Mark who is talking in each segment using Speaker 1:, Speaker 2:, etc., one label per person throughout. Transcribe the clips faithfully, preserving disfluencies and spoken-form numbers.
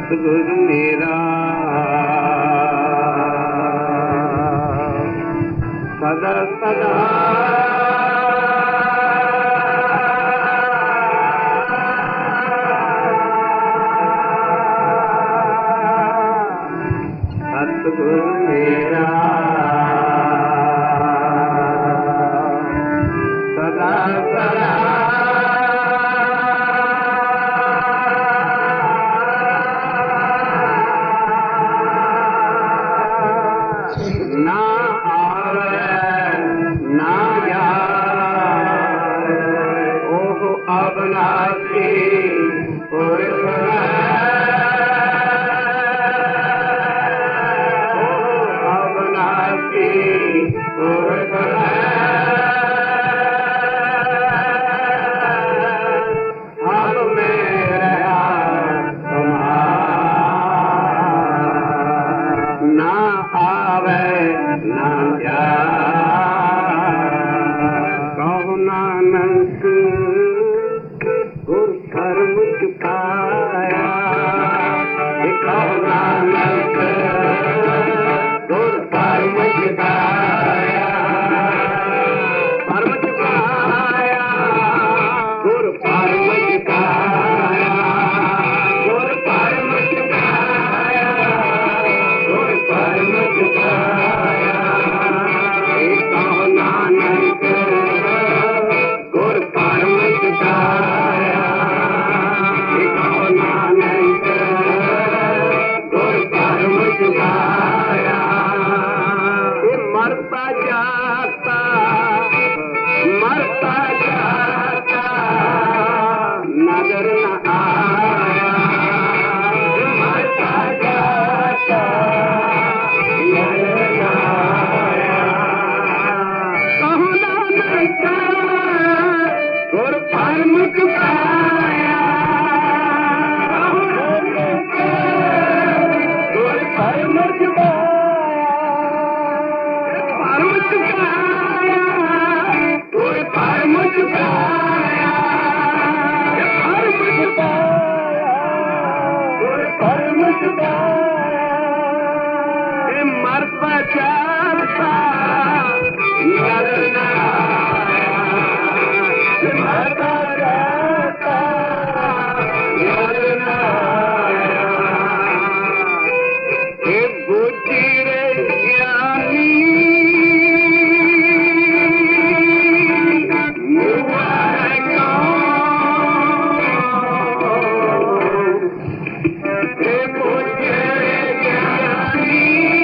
Speaker 1: सतगुरु मेरा सदा सदा सतगुरु मेरा सदा सदा ना आवे ना यार ओह अविनाशी पुरुष ओह अविनाशी पुरुष अब मैं रहा तुम्हारा ना आवे ना कहो नानक गुर कर्म चुकाया कहो नानक गुर कर्म चुकाया कर्म चुकाया गुर कर्म चुकाया गुर कर्म चुकाया गुर कर्म चुकाया कहो नानक गुर कर्म चुकाया कहो नानक गुर कर्म चुकाया मरता जाता मरता जाता नजर न आया मरता जाता नजर न आया कहो नानक गुर कर्म चुकाया कहो नानक गुर कर्म चुकाया कर्म चुकाया गुर कर्म चुकाया कर्म चुकाया गुर कर्म चुकाया मरता जाता नजर न आया मरता जाता नजर न आया हे बुद्धि रे ज्ञानी मुआ है कौन हे बुद्धि रे ज्ञानी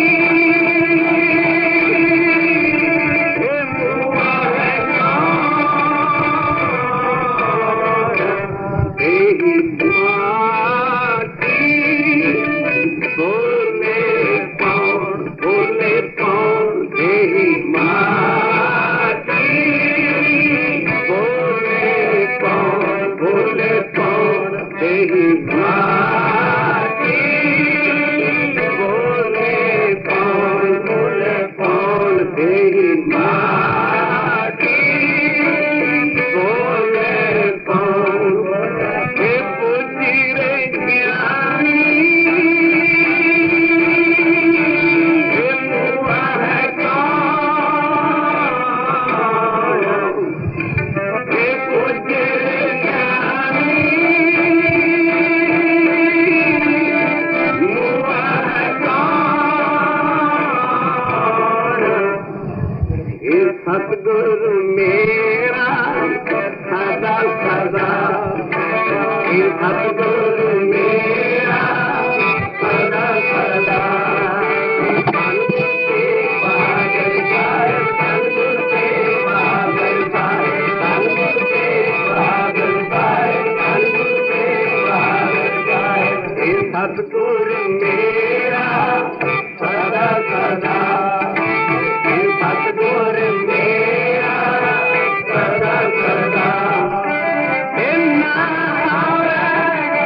Speaker 1: हे मुआ है कौन तेरी माटी बोले कौन बोले कौन तेरी माटी बोले कौन बोले कौन तेरी माटी बोले कौन बोले कौन तेरी माटी बोले कौन हे बुद्धि रे ज्ञानी हे मुआ है कौन हे बुद्धि रे ज्ञानी मुआ है कौन हे सतगुरु मेरा सदा सदा हे सतगुरु मेरा सदा सदा सतगुरु के बादल पाए सतगुरु के बादल पाए सतगुरु के बादल पाए सतगुरु के बादल पाए हे सतगुरु मेरा सदा सदा हे सतगुरु मेरा सदा सदा हे ना आवे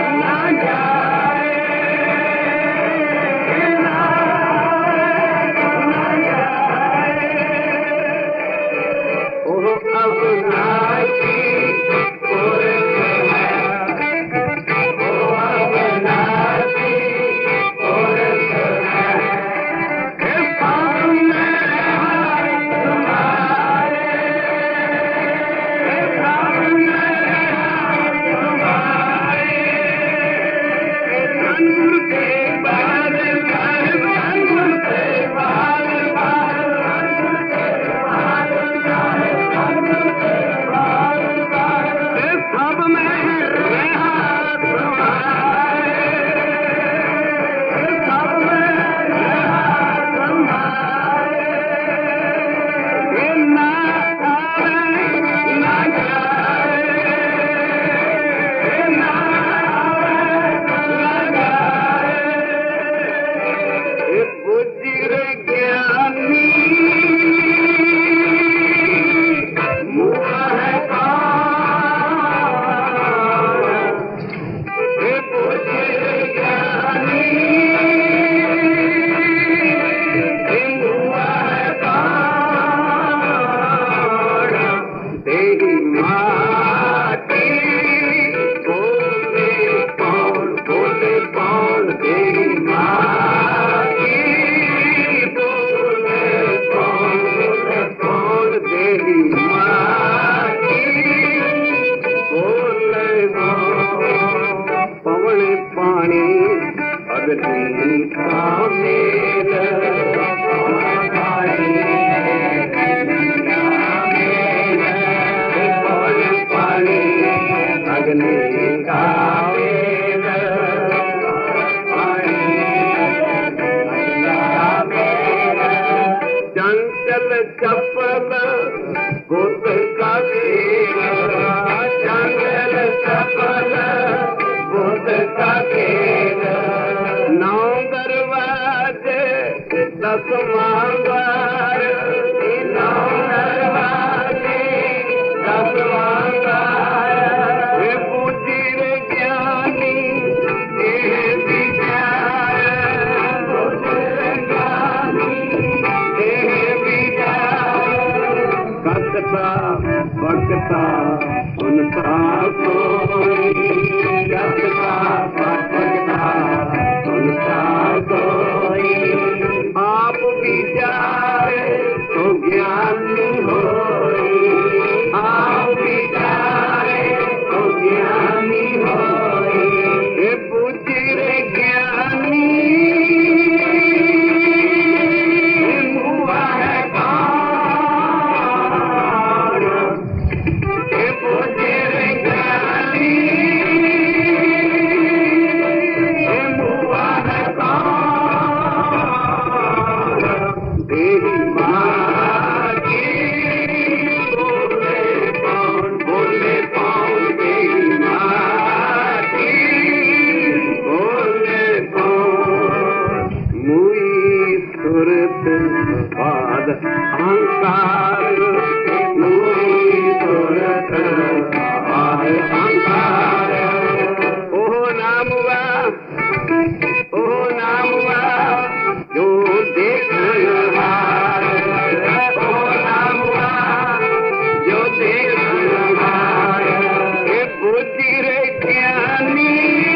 Speaker 1: पवन पानी अग्नि का मेल पवन पानी अग्नि का मेल चंचल चपल बुद्ध का खेल चंचल चपल बुद्ध का खेल नौ दरवाजे दस मांगार नौ दरवाजे दस मांगार वे पूजी रे ज्ञानी ये विचार भक्ता भक्ता सुनता कोई भक्ता भक्ता सुनता कोई आप विचारे तो ज्ञानी होई आप विचारे तो ज्ञानी होई हे बुद्धि रे ज्ञानी अहंकार अहंकार ओ नाम हुआ ओ नाम हुआ जो देख ओ नाम हुआ जो देख बुद्धि रे ज्ञानी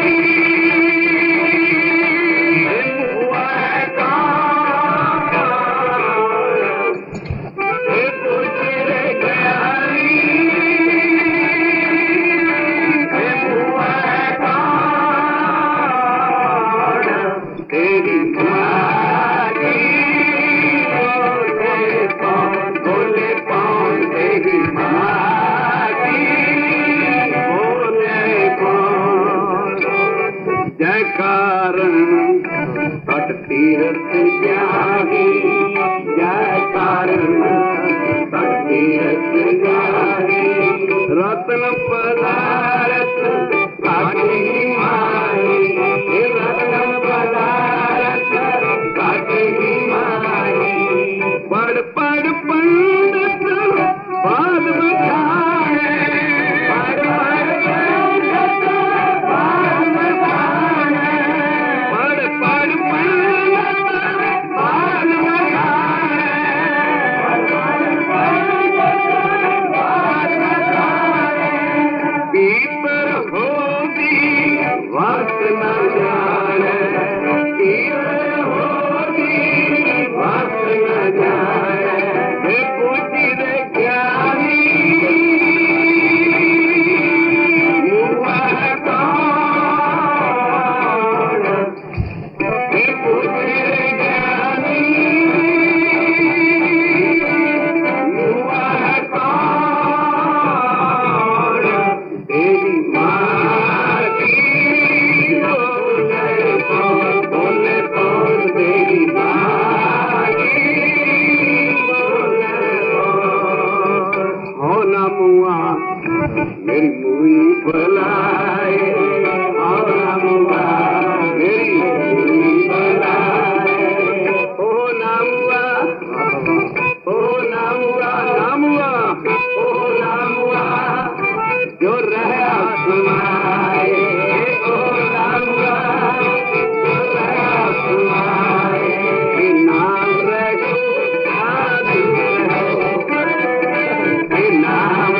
Speaker 1: कारण तट तीरथ जाही जय कारण तट तीरथ जाही रत्न पदार्थ काटी माही रत्न पदार्थ काटी माही पढ़ पढ़ पंडित बाद बचाए पढ़ मेरी मुई भलाए और नामुआ मेरी मुई भलाए ओ नामुआ ओ नामुआ नामुआ ओ नामुआ जो रहा सुनाए ओ नामुआ जो रहा सुनाए नाम रखो नाम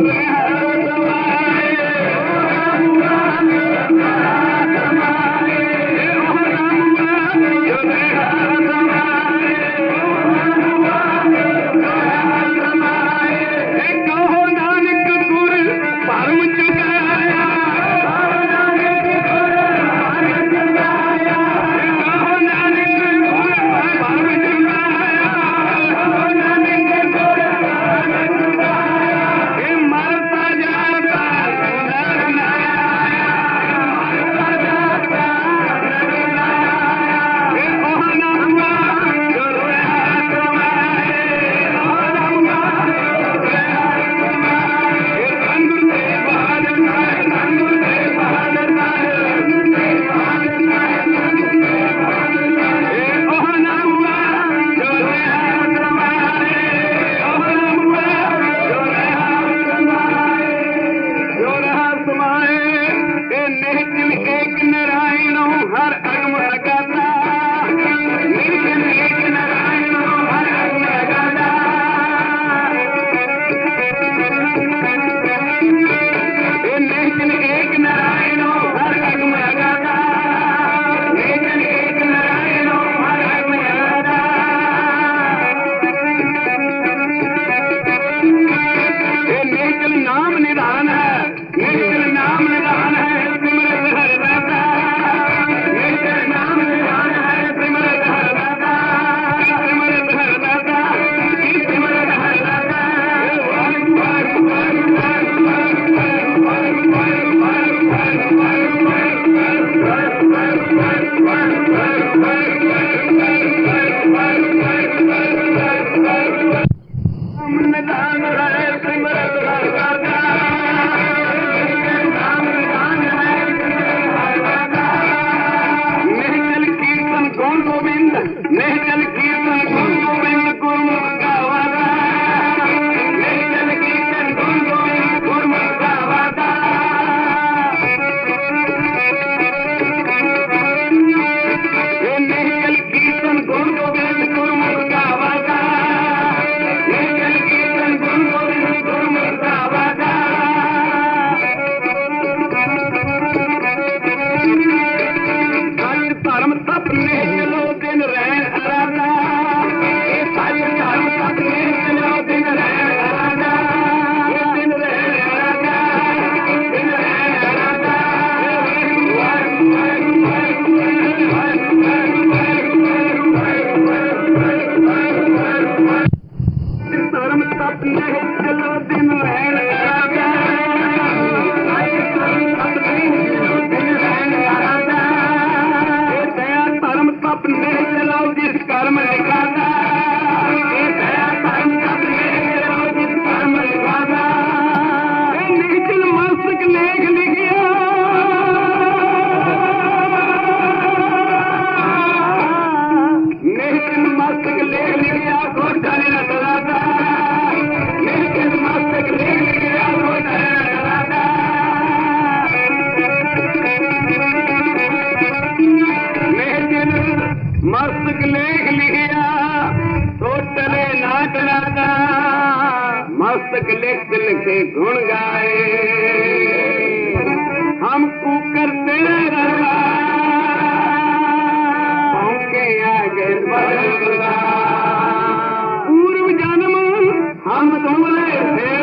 Speaker 1: मस्तक लिख लिखे गुण गाए हम कुकर तेरे रवा के आगे बढ़ा पूर्व जन्म हम तुमरे थे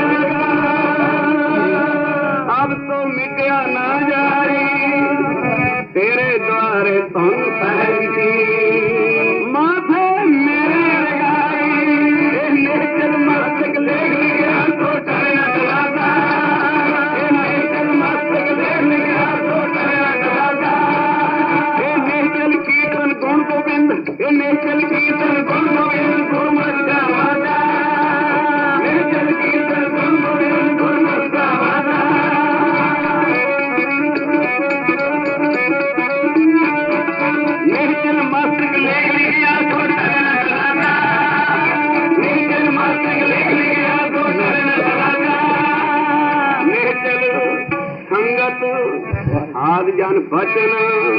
Speaker 1: अब तो मिटया ना जाए तेरे द्वारे तुम सहती माथे मेरे लगाई नेचल मस्तक लेख लिया तो डरना डराता नेचल मस्तक लेख लिया तो डरना डराता नेचल कीर्तन गुण गोविंद नेचल कीर्तन गुण गोविंद गुरमत का वादा नेचल कीर्तन गुण गोविंद गुरमत का वादा नेचल मस्तक लेख लिया तो डरना डराता नेचल मस्तक लेख लिया तो डरना डराता नेचल संगत आद जन बचन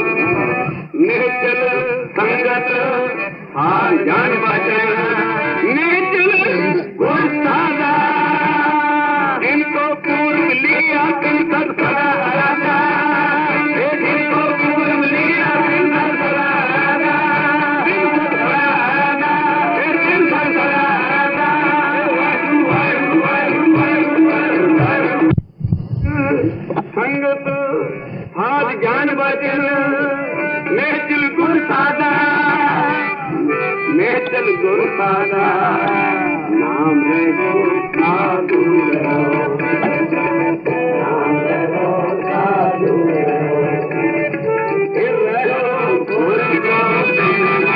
Speaker 1: नेचल संगत आद जन बचन नेचल गुण सादा जिनको पूर्व लिया तिन सर सरागा, हे जिनको पूर्व लिया तिन सर सरागा, तिन सर सरागा, हे तिन सर सरागा, वायु वायु वायु वायु वायु संगत हाथ ज्ञान वचन मेहचल गुर सादा, मेहचल गुर सादा, नाम रहो साधु रहो, नाम रहो साधु रहो, फिर रहो गुर गोविंदा,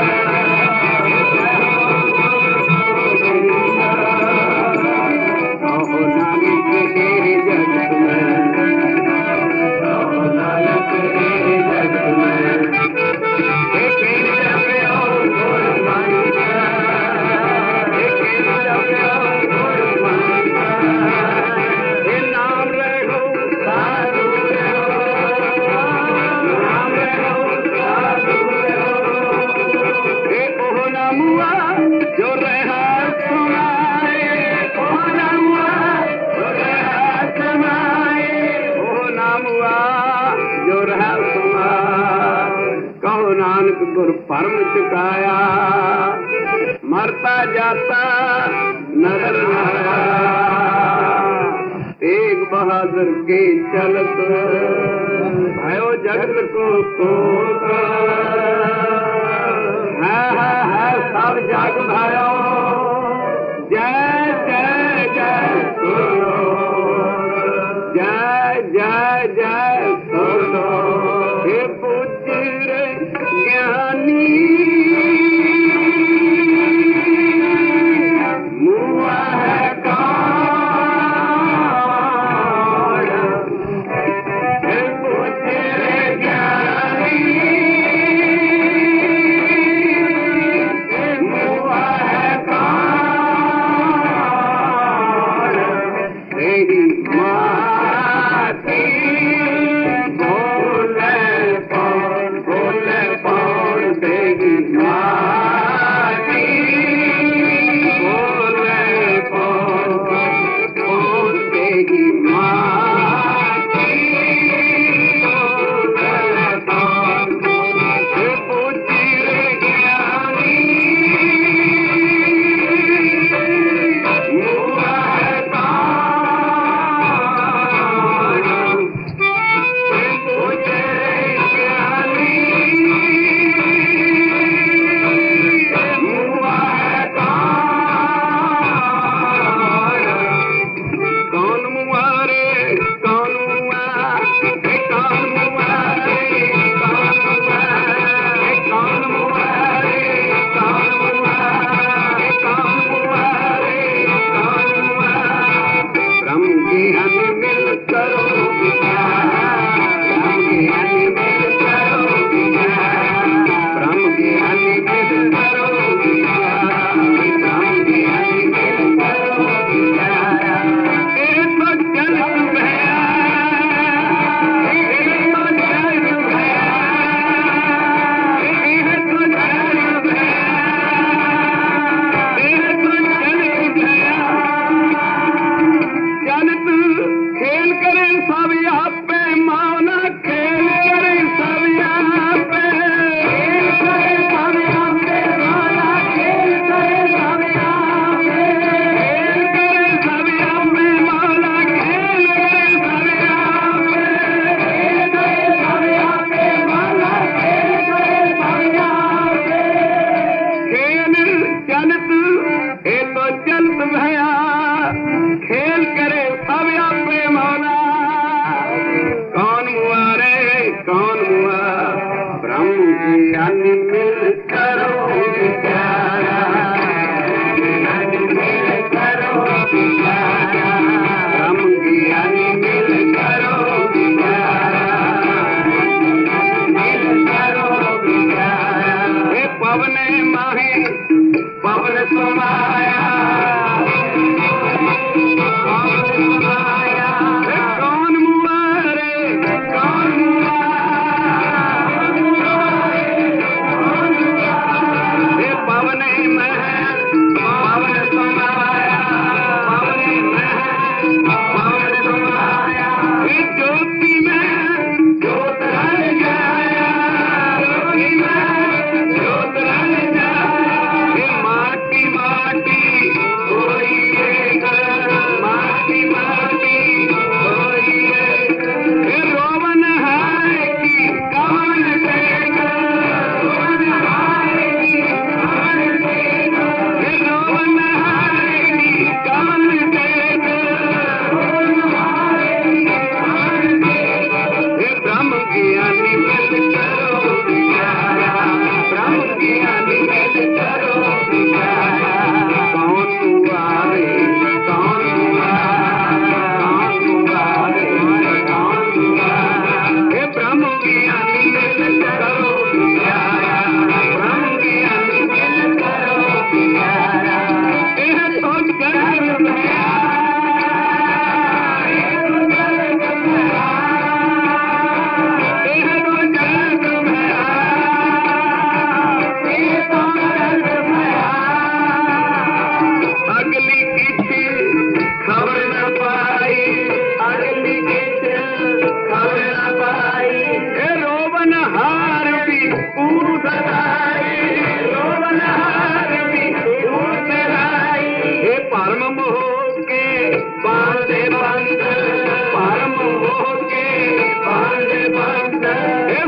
Speaker 1: कहो नानक तेरे जगत में, कहो नानक तेरे जगत में, एक जपे और गुर मंत्र, एक जपे और गुर मंत्र, हे नाम रहो साधु रहो, नाम रहो साधु रहो, हे ओह नामुआ जो रहा सुनाए, ओह नामुआ जो रहा समाए, ओह नामुआ जो रहा समाए, कहो नानक गुर परम चुकाया, मरता जाता नजर न आया, तेग बहादुर के चलत भयो जगत को सोता, है है है सब जग भयो, जय जय जय सुनो, जय जय जय सुनो, हे पूज्य ज्ञानी मुआ है कौन, हे पूज्य ज्ञानी मुआ है कौन, तेरी माती बोले कौन, बोले कौन, तेरी माती बोले कौन, कौन तेरी माती बोले कौन, हे पूज्य ज्ञानी मुआ है कौन, हे पूज्य ज्ञानी मुआ है कौन, कौन मुआरे कौन मुआ, हे कौन मुआरे कौन मुआ, हे कौन मुआरे कौन मुआ, हे कौन मुआरे कौन मुआ, ब्रह्म ज्ञान मिल करो विचार, ब्रह्म ज्ञान मिल करो विचार, ब्रह्म ज्ञान मिल करो विचार, ब्रह्म ज्ञान मिल करो विचार, ए तो जल भया, ए तो जल भया, ए तो जल भया, ए तो जल भया, चलत खेल करे सब आपे, मावना खेल करे सब आपे, खेल करे सब आपे, मावना खेल करे सब आपे, खेल करे सब आपे, मावना खेल करे सब आपे, खेल करे सब आपे, मावना खेल करे सब आपे, खेल चलत ए तो चलत भया, खेल करे सब आपे मौला, कौन मुआ रे कौन मुआ, ब्रह्म ज्ञानी मिल करो विचारा, ज्ञानी मिल करो विचारा, ब्रह्म ज्ञानी मिल करो विचारा, मिल करो विचारा, हे पवन माहे पवन समाया, पवन समाया,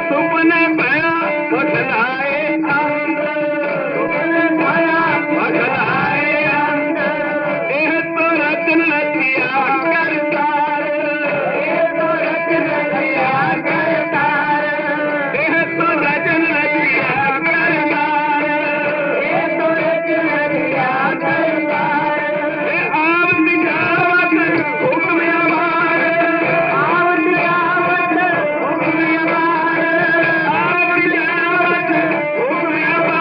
Speaker 1: सुपने भया बदलाए अंग सुपने भया बदलाए अंग देह तो रचन रचिया करतार देह तो रचन रचिया करतार देह तो रचन रचिया करतार देह तो रचन रचिया करतार आवत जावत हुक्म अमार आवत जावत हुक्म अमार आवत जावत हुक्म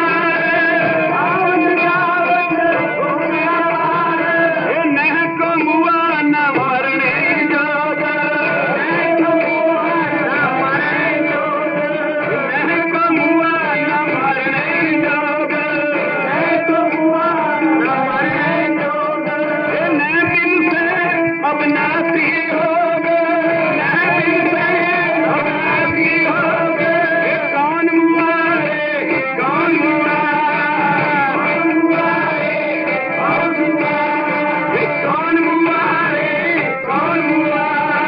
Speaker 1: अमार आवत जावत हुक्म अमार नह को मुआ न मरने जोग नह को मुआ न मरने जोग नह को मुआ न मरने जोग नह को मुआ न मरने जोग न बिन से अबनासी होग न बिन से अबनासी होग कौन मुआ रे कौन मुआ कौन मुआ रे कौन मुआ कौन मुआ रे कौन मुआ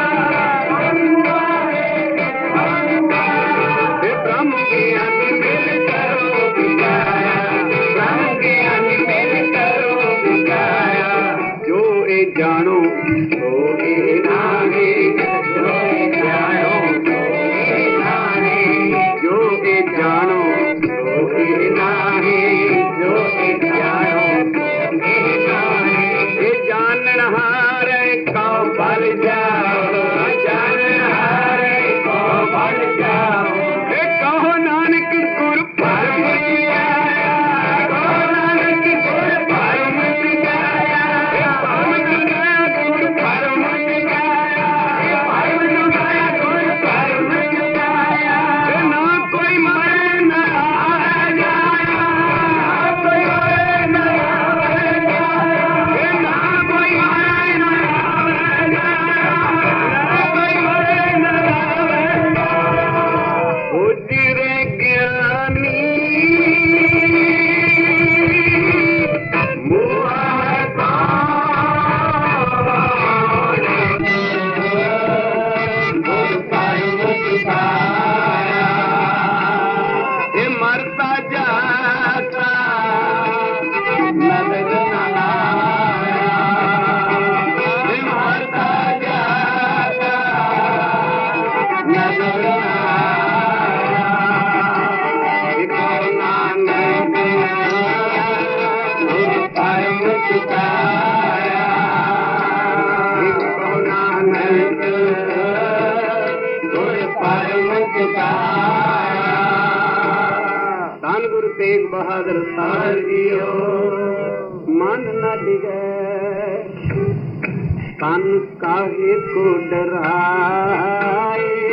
Speaker 1: कौन मुआ रे कौन मुआ ब्रह्म ज्ञान मिल करो बिगाया ब्रह्म ज्ञान मिल करो बिगाया जो ए जानो तो ए नाहे जो ए जानो तो ए नाहे जो ए जानो तो ए नाहे जो ए जानो तो ए नाहे ए जानन हारे को बल जाओ जानन हारे को बल जाओ ए कहो नानक गुर परम आया कहो नानक गुर परम आया ए परम दुनिया गुर परम आया ए परम दुनिया गुर परम आया ए ना कोई मारे ना आए जाया ना कोई मारे ना आए जाया ए ना कोई मारे ना आए जाया ना कोई मारे ना आए जाया उजरे ज्ञानी मुआ ये मरता जाता नजर न आया ये मरता जाता नजर न आया ये कहो नानक गुर परम चुकाया ये कहो नानक गुर परम चुकाया धन गुरु तेग बहादुर साहब जीओ मन न डिगे तन काहे को डराए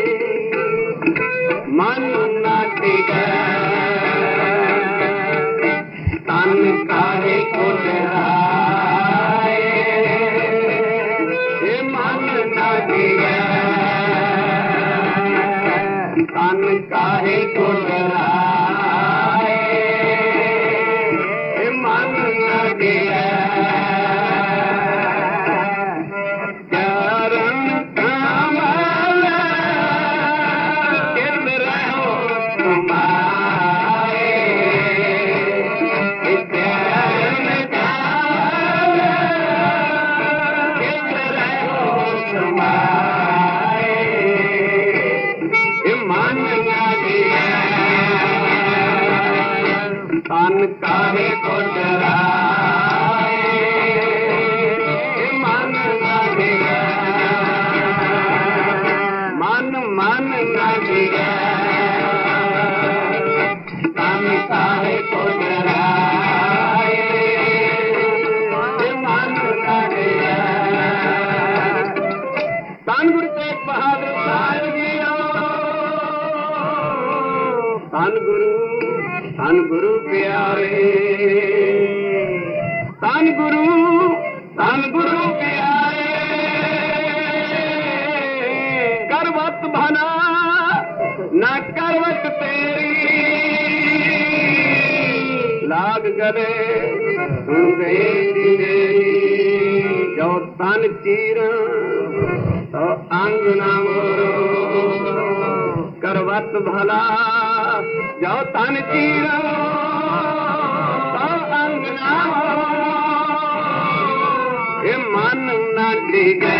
Speaker 1: मन न डिगे तन काहे को डराए ये मन न डिगे तन काहे को डराए ये मन न डिगे चरण कमल कित रहो तुम्हारे चरण कमल कित रहो तुम्हारे ये मन न डिगे तन काहे को डराए ये मन न डिगे मन मन न डिगे तन काहे को डराए ये मन न डिगे धन गुरु तेग बहादुर साहब जीओ धन गुरु धन गुरु प्यारे धन गुरु धन गुरु प्यारे करवत भला न करवत तेरी लाग गले सुन गए जो तन चीर तो अंग न मोरो करवत सर्वत भला जो तन चीरो तो अंग ना ये मन न डिगे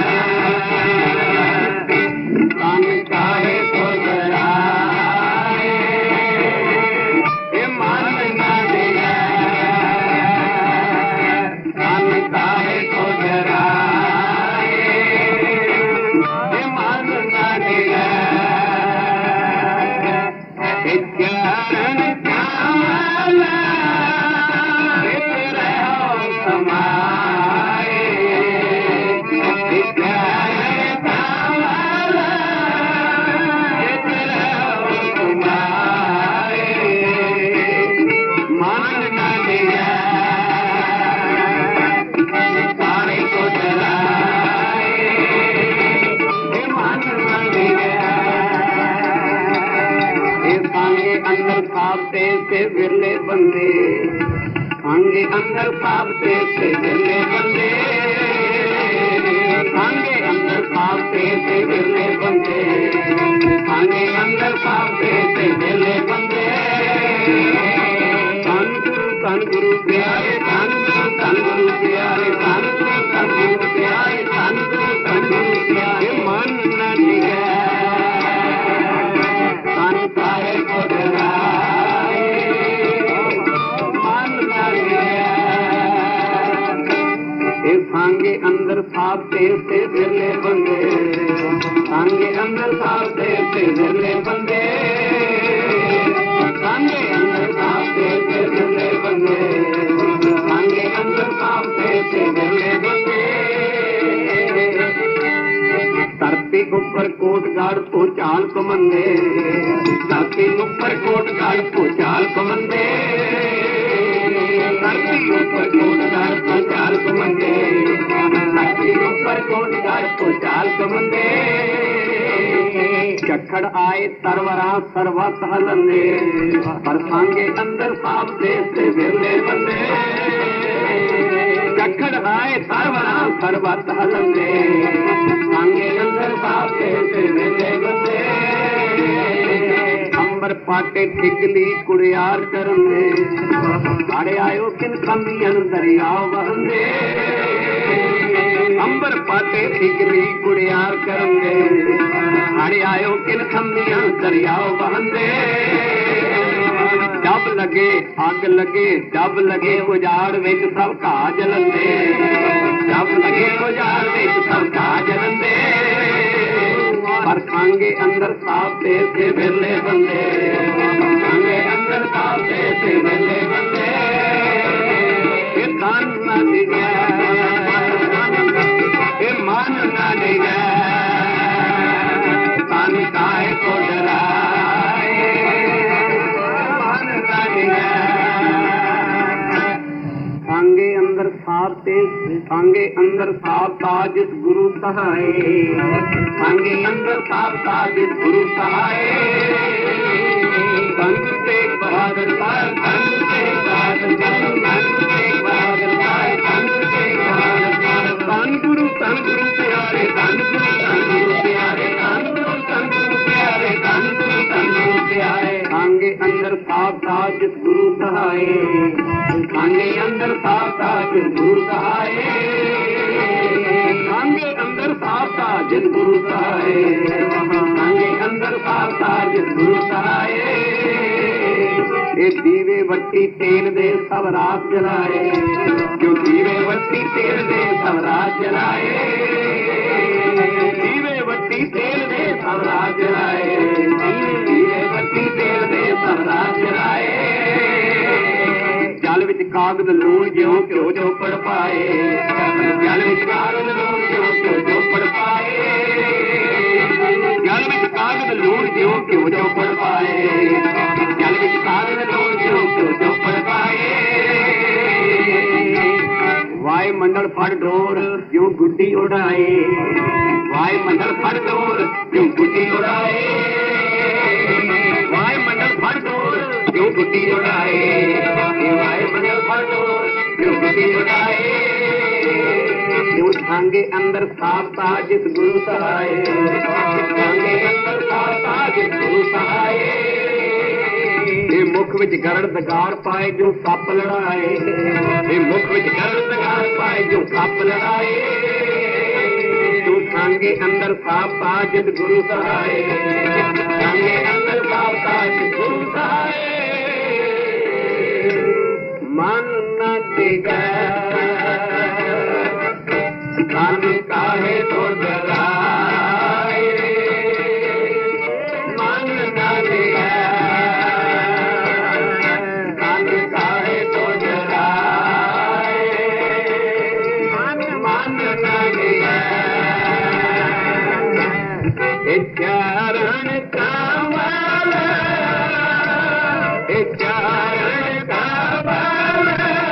Speaker 1: तन काहे तो जराए ये मन न डिगे तन काहे तो जराए ये मन न डिगे चरण चाला समाए मन न दिया सारे को जलाए मन न दिया सांगे अंदर साबते से विरले बंदे सांगे अंदर साबते से विरले बंदे सांगे अंदर साबते से विरले बंदे सांगे अंदर साबते से विरले बंदे धन गुरु धन गुरु प्यारे धन गुरु धन गुरु प्यारे धन गुरु धन गुरु प्यारे धन गुरु धन गुरु प्यारे मन न दिया तन काहे को जराए मन न दिया ये सांगे अंदर साबते से विरले बंदे सांगे अंदर साबते से विरले बंदे सांगे अंदर साबते से विरले बंदे सांगे अंदर साबते से विरले बंदे धरती ऊपर कोट गाड़ को चाल को मंदे धरती ऊपर कोट गाड़ को चाल को मंदे धरती ऊपर कोट गाड़ को चाल को मंदे धरती ऊपर कोट गाड़ को चाल को मंदे चखड़ आए तरवरा सर्वत हलंदे पर सांगे अंदर साबते से विरले बंदे चखड़ आए तरवरा सर्वत हलंदे सांगे अंदर साबते से विरले बंदे अंबर पाटे ठिगली कुड़ियार करंदे आड़े आयो किन कमियन दरिया वहंदे अंबर पाटे ठिगली कुड़ियार करंदे आड़े आयो किन कमियन दरिया वहंदे डब लगे अग लगे डब लगे उजाड़ विच सब घा जलंदे डब लगे उजाड़ विच सब घा जलंदे पर सांगे अंदर साबते से विरले बंदे सांगे अंदर साबते से विरले बंदे ये तन न दिया ये मन न दिया तन काहे को डराए मन न दिया सांगे अंदर साबते सांगे अंदर साबता जिस गुरु सहाय सांगे अंदर साबता जिस गुरु सहाय संत तेग बहादुर साहब संत तेग बहादुर साहब संत तेग बहादुर साहब संत तेग बहादुर साहब धन गुरु धन गुरु प्यारे धन गुरु धन गुरु प्यारे धन गुरु धन गुरु प्यारे धन गुरु धन गुरु प्यारे सांगे अंदर साबता जिस गुरु सहाय सांगे अंदर साबता जिस गुरु सहाय सांगे अंदर साबता जिस गुरु सहाय सांगे अंदर साबता जिस गुरु सहाय ये दीवे वट्टी तेल दे सब रात जलाए जो दीवे वट्टी तेल दे सब रात जलाए दीवे वट्टी तेल दे सब रात जलाए दीवे वट्टी तेल दे सब रात जलाए जल विच कागज लूण ज्यों घ्यो जो पड़ पाए जल विच कागज लूण ज्यों घ्यो जो पड़ पाए जल विच कागज लूण ज्यों घ्यो जो पड़ पाए जल विच कागज लूण ज्यों घ्यो जो पड़ पाए वाय मंडल फड़ डोर ज्यों गुड्डी उड़ाए वाय मंडल फड़ डोर ज्यों गुड्डी उड़ाए वाय मंडल फड़ डोर ज्यों गुड्डी उड़ाए वाय मंडल फड़ डोर ज्यों गुड्डी उड़ाए सांगे अंदर सावता जिस गुरु सहाय, सांगे अंदर सावता जिस गुरु सहाय। ये मुख विच गरड़ दगार पाए जो सप लड़ाए, ये मुख विच गरड़ दगार पाए जो सप लड़ाए। तू सांगे अंदर सावता जिस गुरु सहाय, सांगे अंदर सावता जिस गुरु सहाय। मन न दिगा कान काहे तो डराए, मन न दिगा कान काहे तो डराए, मन मन न दिगा चरण कमल, चरण कमल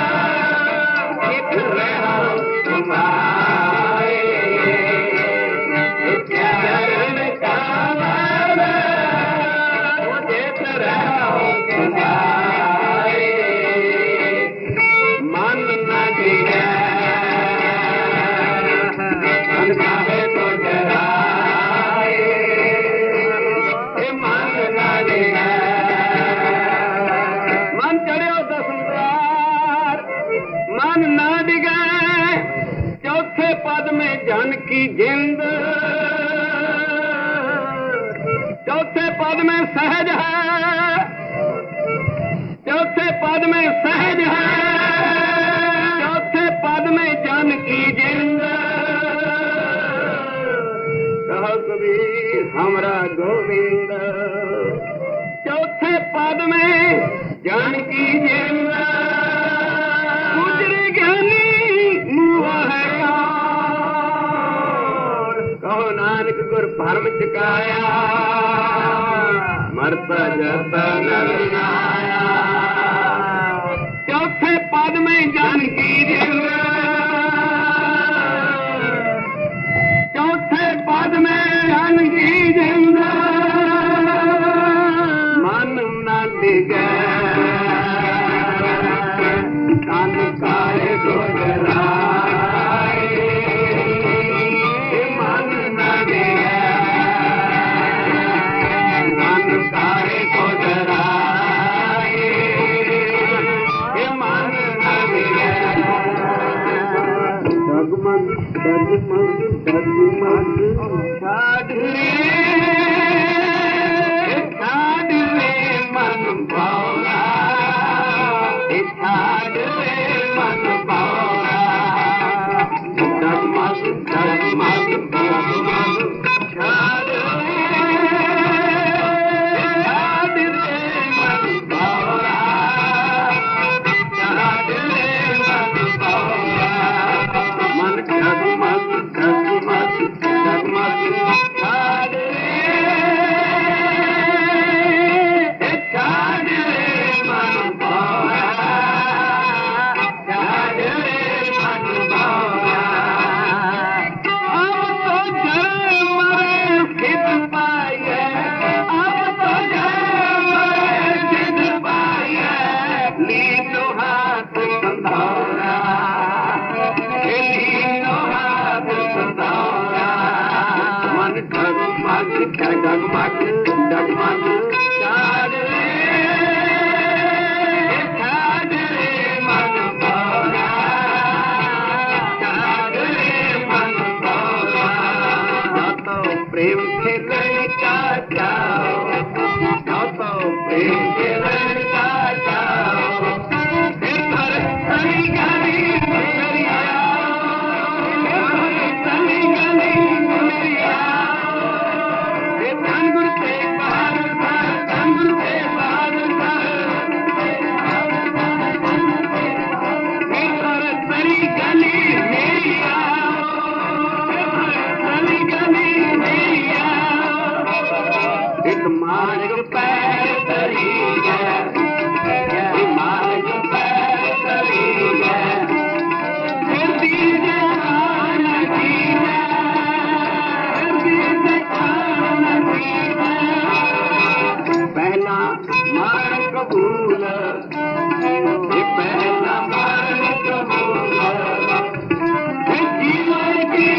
Speaker 1: की जिंद, चौथे पद में सहज है, चौथे पद में सहज है, चौथे पद में जन की जिंद। कहो कबीर हमरा गोविंद, चौथे पद में जन की जिंद। गुजर ज्ञानी मुआ है नानक गुर भरम चुकाया, मरता जाता नर नाया। चौथे पद में जन की जिंद, चौथे पद में जन की जिंद। मन न दिगे कान काहे को डराए, डगमग डगमग छाड़ रे, छाड़ रे मन भावना, छाड़ रे मन भावना। डगमग डगमग डगमग छाड़ रे, छाड़ रे मन भावना, छाड़ रे मन भावना। मन डगमग डगमग डगमग छाड़ रे, छाड़ रे मन भावना, छाड़ रे मन भावना। अब तो जय मरे सिद्ध पाए, अब तो जय मरे सिद्ध पाए। लीनो हाथ बंधारा, मन डगमग डगमग डगमग छाड़ रे, छाड़ रे मन भावना, छाड़ रे मन भावना। तो प्रेम से लड़का जाओ, तो प्रेम से लड़का जाओ, फिर घर सही गली मेरी सही गली मेरी। धन गुरु तेग बहादुर, धन गुरु तेग बहादुर, सही गली मेरी सही गली मेरी। एक मार्ग पैर तरी है, एक मार्ग पैर तरी है, फिर दीजे खाना की है, फिर दीजे खाना की है। पहला मार्ग कबूल, ये पहला मार्ग कबूल, जीवन की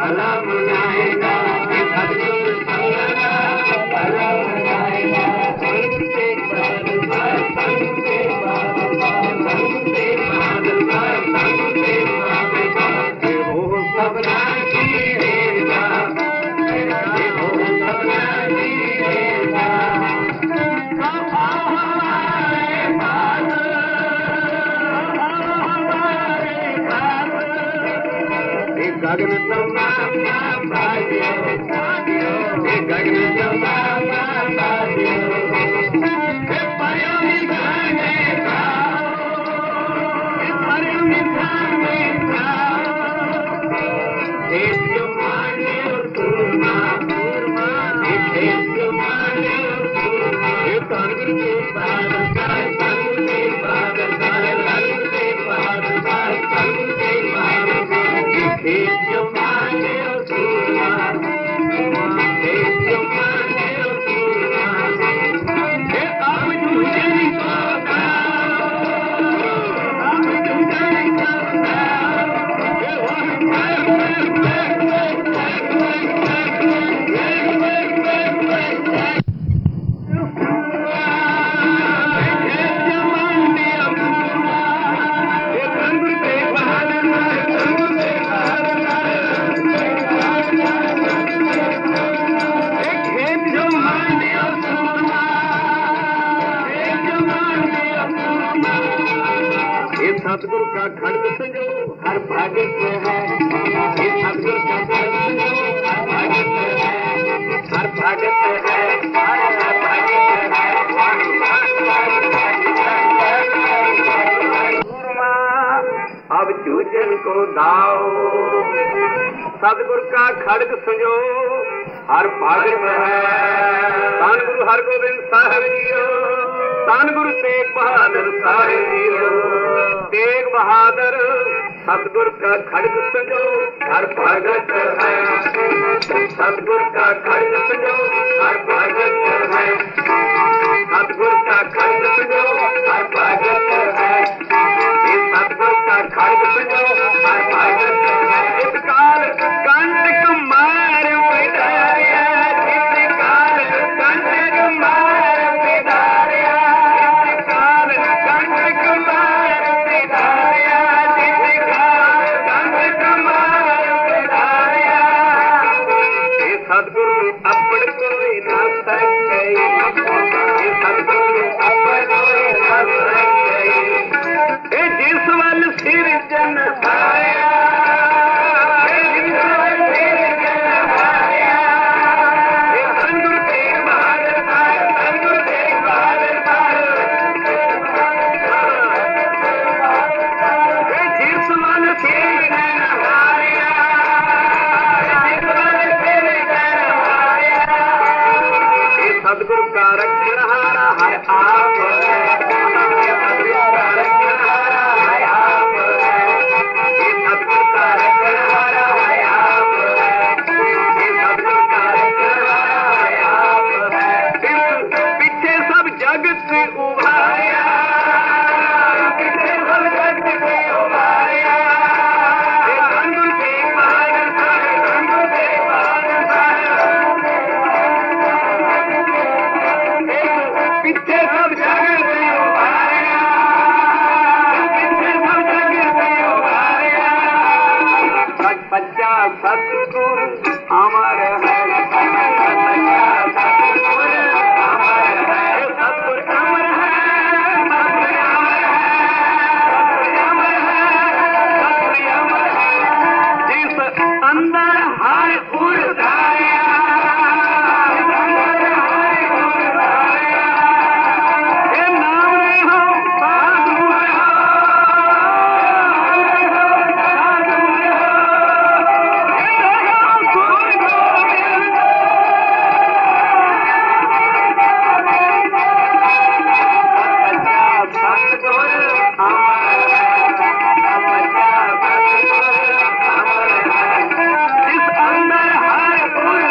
Speaker 1: भला बुझाएगा सतगुरु संगना भला बुझाएगा सतगुरु तेग बहादुर साहब सतगुरु तेग बहादुर साहब सतगुरु तेग बहादुर साहब सतगुरु तेग बहादुर साहब वो सबना की देवता वो सबना की देवता गगन तमाम भाग्यो गगन तमाम भाग्यो परम गाने गाओ परम गाने गाओ देश जो माने सूरमा देश जो माने सूरमा ये सतगुरु तेग बहादुर साहब सतगुरु तेग बहादुर साहब सतगुरु तेग बहादुर साहब सतगुरु तेग बहादुर साहब देश जो माने सूरमा देश जो माने सूरमा हे आप झूठे को गाओ आप झूठे को गाओ हे वाह सतगुरु का खड्ग संजो हर भाग्य से है ये सतगुरु का खड्ग संजो हर भाग्य से है हर भाग्य से है हर भाग्य से है अब चूचन को दाओ सतगुरु का खड्ग संजो हर भाग्य में है धन गुरु हरगोबिंद साहब जियो धन गुरु तेग बहादुर साहब जियो तेग बहादुर सतगुरु का खड्ग संजो हर भगत है सतगुरु का खड्ग संजो हर भगत है सतगुरु का खड्ग संजो हर भगत है ये सतगुरु का खड्ग संजो हर भगत है इस काल कंठ कुमार विदाया इस काल कंठ कुमार विदाया इस काल कंठ कुमार विदाया इस काल कंठ कुमार विदाया ये सतगुरु अपड़ कोई ना सके ये सतगुरु अपड़ कोई ना सके ये जिस वल सिर जन आया जिस वल सिर जन आया ये सतगुरु तेग बहादुर साहब सतगुरु तेग बहादुर साहब ये जिस वल सिर जन आया जिस वल सिर जन आया ये सतगुरु का रक्षणहारा है आप ये सतगुरु का रक्षणहारा है आप ये सतगुरु का रक्षणहारा है आप ये सतगुरु का रक्षणहारा है आप पीछे सब जगत उभाया पीछे सब जगत उभाया ये सतगुरु तेग बहादुर साहब सतगुरु तेग बहादुर साहब पीछे सब जगत उभाया पीछे सब जगत उभाया सच बच्चा सतगुरु अमर है सच्चा सतगुरु अमर है सतगुरु अमर है सतगुरु अमर है सतगुरु अमर है जिस अंदर हर उर्धाया जिस अंदर हर उर्धाया ये नाम में हो साधु में हो नाम में हो साधु में हो ये हो गुरु गोविंद सच्चा सतगुरु अमर है सच्चा सतगुरु अमर है जिस अंदर हर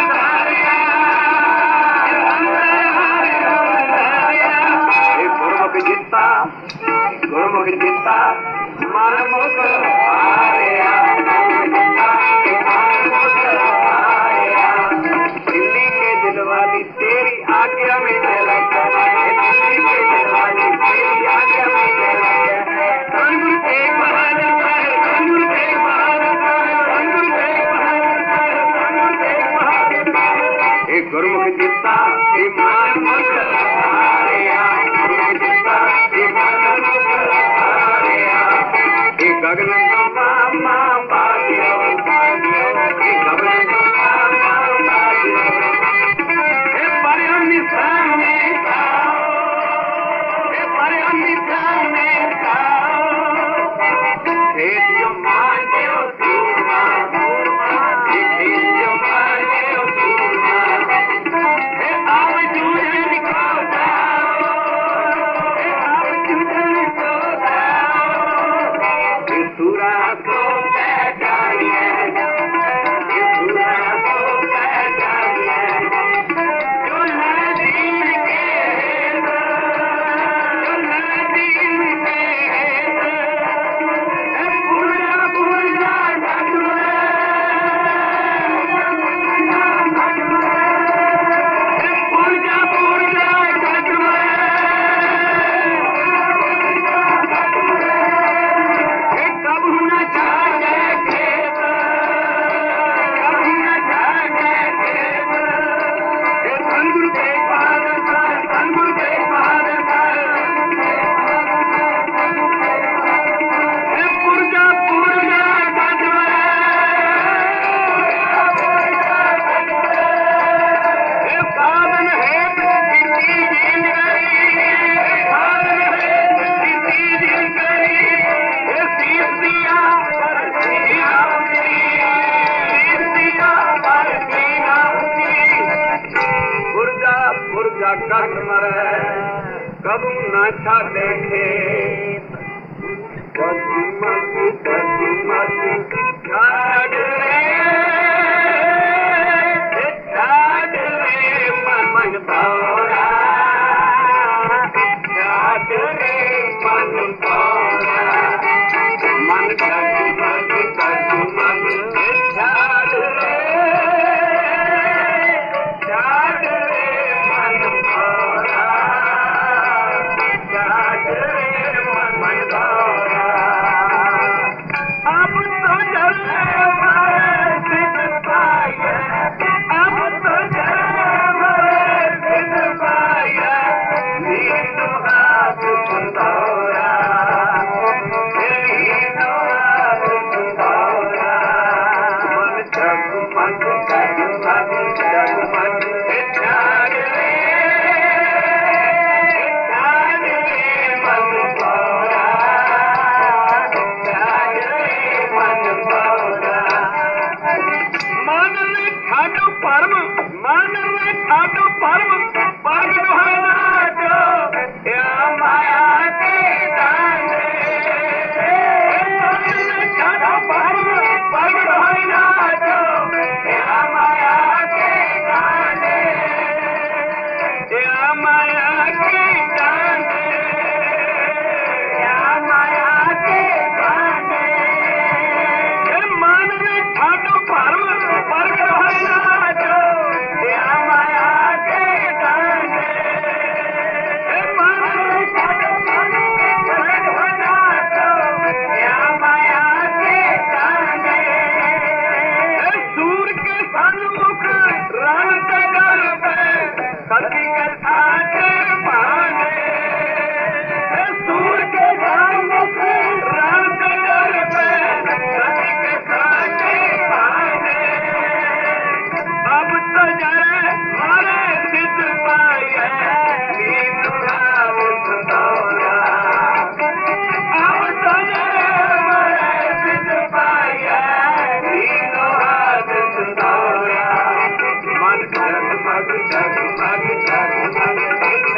Speaker 1: कबू न छा देखे मत मत छाड़ रे छाड़ रे मन भौरा छाड़ रे मन भौरा मन जगमग जगमग छाड़ रे छाड़ रे मन भौरा छाड़ रे मन भौरा अब तो जले मारे सिद्ध पाए अब तो जले मारे सिद्ध पाए नीनो हाथ सुंदौरा नीनो हाथ सुंदौरा मन जगमग जगमग जगमग छाड़ रे छाड़ रे मन भौरा छाड़ रे मन भौरा मन रे ठाडो परम मन रे ठाडो परम परम दुहाना जो या माया के दाने मन रे ठाडो परम परम दुहाना जो या माया के दाने या माया के दाने या माया के दाने मन रे ठाडो परम परम दुहाना जो या माया के दाने मन रे ठाडो परम परम दुहाना जो या माया के दाने सूर के सन्मुख रण के घर पे सती के साथे माने सूर के सन्मुख रण के घर पे सती के साथे माने अब तो जरे मारे सिद्ध पाए नीनो हाथ सुंदौरा अब तो जरे मारे सिद्ध पाए नीनो हाथ सुंदौरा मन जगमग जगमग जगमग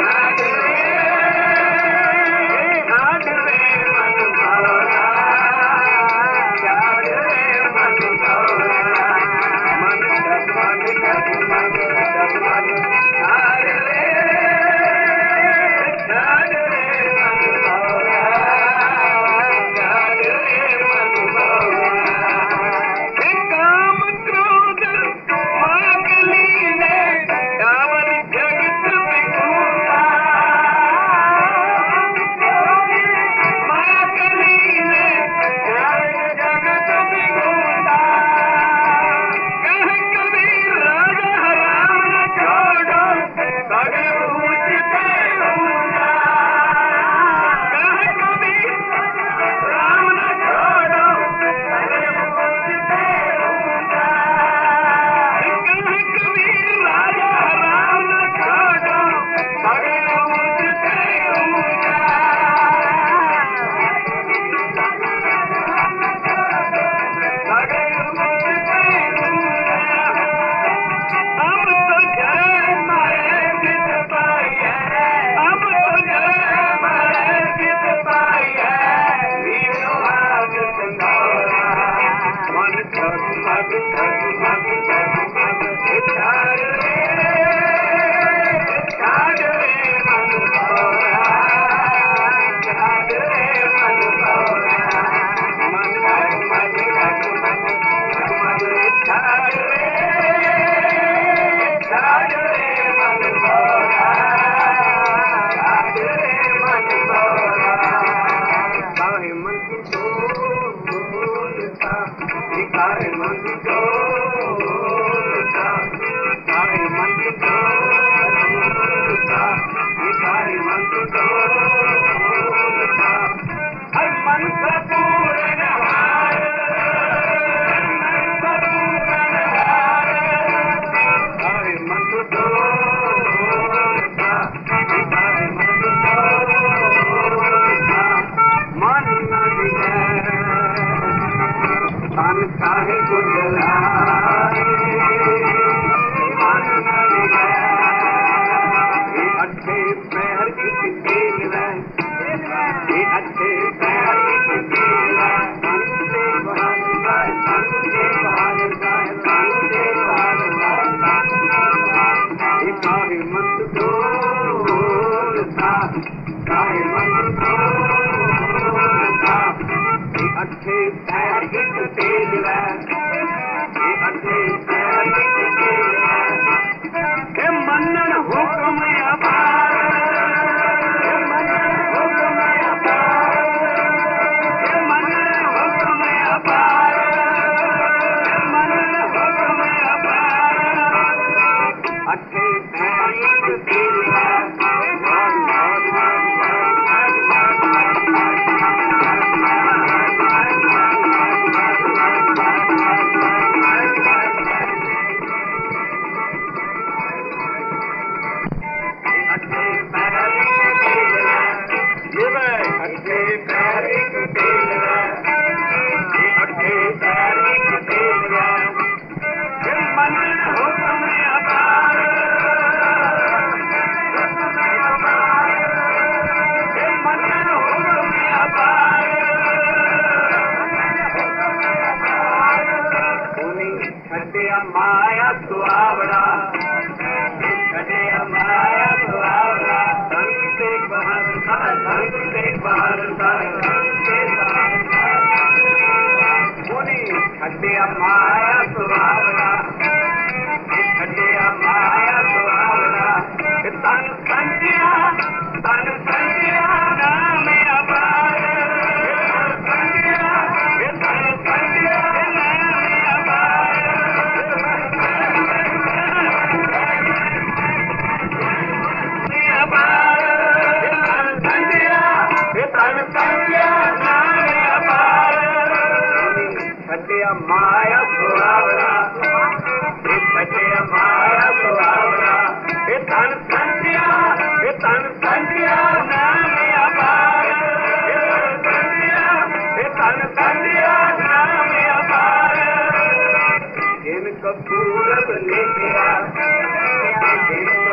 Speaker 1: ਕਾਹੇ ਮਤ ਦੋਲਤਾ ਕਾਹੇ ਮਤ ਦੋਲਤਾ ਇਹ ਅੱਠੇ ਪੈਰ ਇੱਕ ਤੇਜ ਲੈ ਇਹ ਅੱਠੇ ਪੈਰ ਇੱਕ ਤੇਜ ਲੈ ਇਹ ਮੰਨਣ ਹੁਕਮ ਅਪਾਰ ਇਹ ਮੰਨਣ ਹੁਕਮ ਅਪਾਰ ਇਹ ਮੰਨਣ ਹੁਕਮ ਅਪਾਰ ਇਹ ਮੰਨਣ ਹੁਕਮ ਅਪਾਰ ਅੱਠੇ ਪੈਰ ਇੱਕ ਤੇਜ ਲੈ ਮਾਇਆ ਸੁਆਵੜਾ ਛੱਡਿਆ ਮਾਇਆ ਸੁਆਵੜਾ ਸੰਗ ਤੇ ਬਹਰ ਸੰਗ ਤੇ ਬਹਰ ਸੰਗ ਤੇ ਮੁਨੀ ਛੱਡਿਆ ਮਾਇਆ ਸੁਆਵੜਾ ਛੱਡਿਆ ਮਾਇਆ ਸੁਆਵੜਾ ਤਨ ਸੰਜਿਆ ਤਨ ਸੰਜਿਆ ਨਾਮ ਅਪਾਰ ਸੰਜਿਆ ਤਨ ਸੰਜਿਆ ਮਾਇਆ ਸੁਆਵੜਾ ਇਹ ਛੱਡਿਆ ਮਾਇਆ ਸੁਆਵੜਾ ਇਹ ਤਨ ਸੰਜਿਆ ਇਹ ਤਨ ਸੰਜਿਆ ਨਾਮ ਅਪਾਰ ਇਹ ਤਨ ਸੰਜਿਆ ਇਹ ਤਨ ਸੰਜਿਆ ਨਾਮ ਅਪਾਰ ਜਿਨ ਕਪੂਰਬ ਲਿਖਿਆ ਜਿਨ